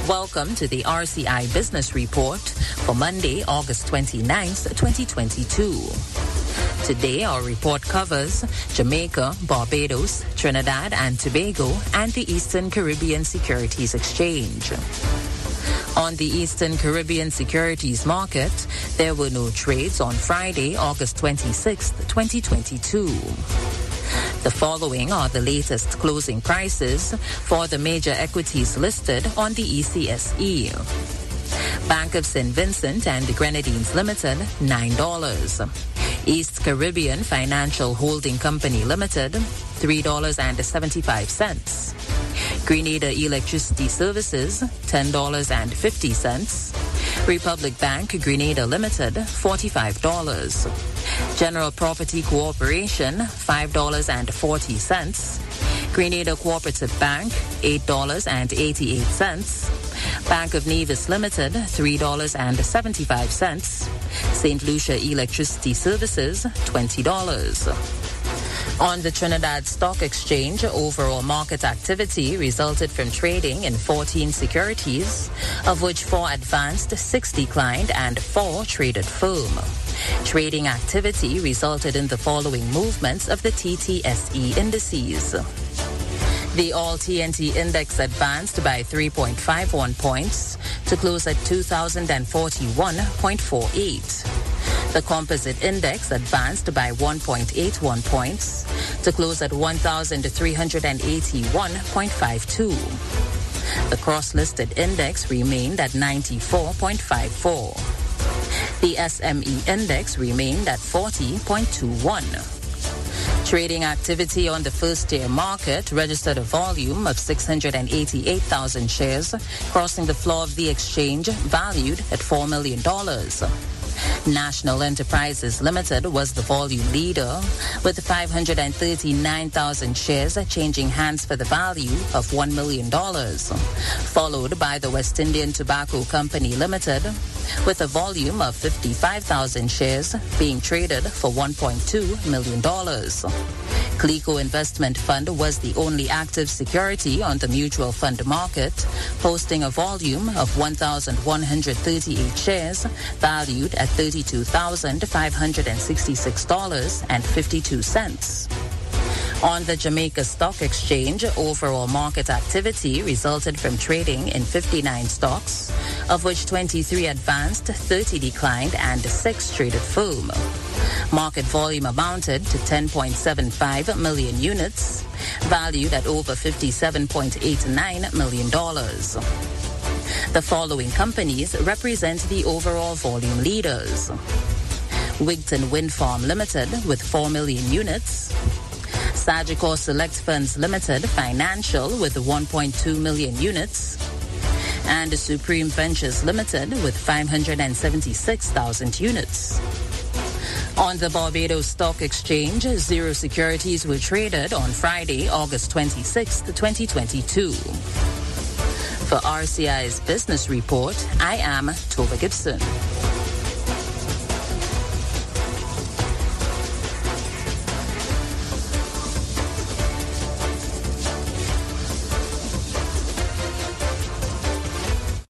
Welcome to the RCI Business Report for Monday, August 29th, 2022. Today, our report covers Jamaica, Barbados, Trinidad and Tobago, and the Eastern Caribbean Securities Exchange. On the Eastern Caribbean Securities Market, there were no trades on Friday, August 26th, 2022. The following are the latest closing prices for the major equities listed on the ECSE. Bank of St. Vincent and the Grenadines Limited, $9. East Caribbean Financial Holding Company Limited, $3.75. Grenada Electricity Services, $10.50. Republic Bank Grenada Limited, $45. General Property Corporation, $5.40. Grenada Cooperative Bank, $8.88. Bank of Nevis Limited, $3.75. St. Lucia Electricity Services, $20. On the Trinidad Stock Exchange, overall market activity resulted from trading in 14 securities, of which 4 advanced, 6 declined, and 4 traded firm. Trading activity resulted in the following movements of the TTSE indices. The All-TNT Index advanced by 3.51 points to close at 2,041.48. The Composite Index advanced by 1.81 points to close at 1,381.52. The Cross-Listed Index remained at 94.54. The SME Index remained at 40.21. Trading activity on the first-tier market registered a volume of 688,000 shares, crossing the floor of the exchange valued at $4 million. National Enterprises Limited was the volume leader, with 539,000 shares changing hands for the value of $1 million, followed by the West Indian Tobacco Company Limited, with a volume of 55,000 shares being traded for $1.2 million. Clico Investment Fund was the only active security on the mutual fund market, posting a volume of 1,138 shares valued at $32,566.52. On the Jamaica Stock Exchange, overall market activity resulted from trading in 59 stocks, of which 23 advanced, 30 declined, and 6 traded firm. Market volume amounted to 10.75 million units, valued at over $57.89 million. The following companies represent the overall volume leaders. Wigton Wind Farm Limited with 4 million units. Sagicor Select Funds Limited Financial with 1.2 million units. And Supreme Ventures Limited with 576,000 units. On the Barbados Stock Exchange, 0 securities were traded on Friday, August 26, 2022. For RCI's Business Report, I am Tova Gibson.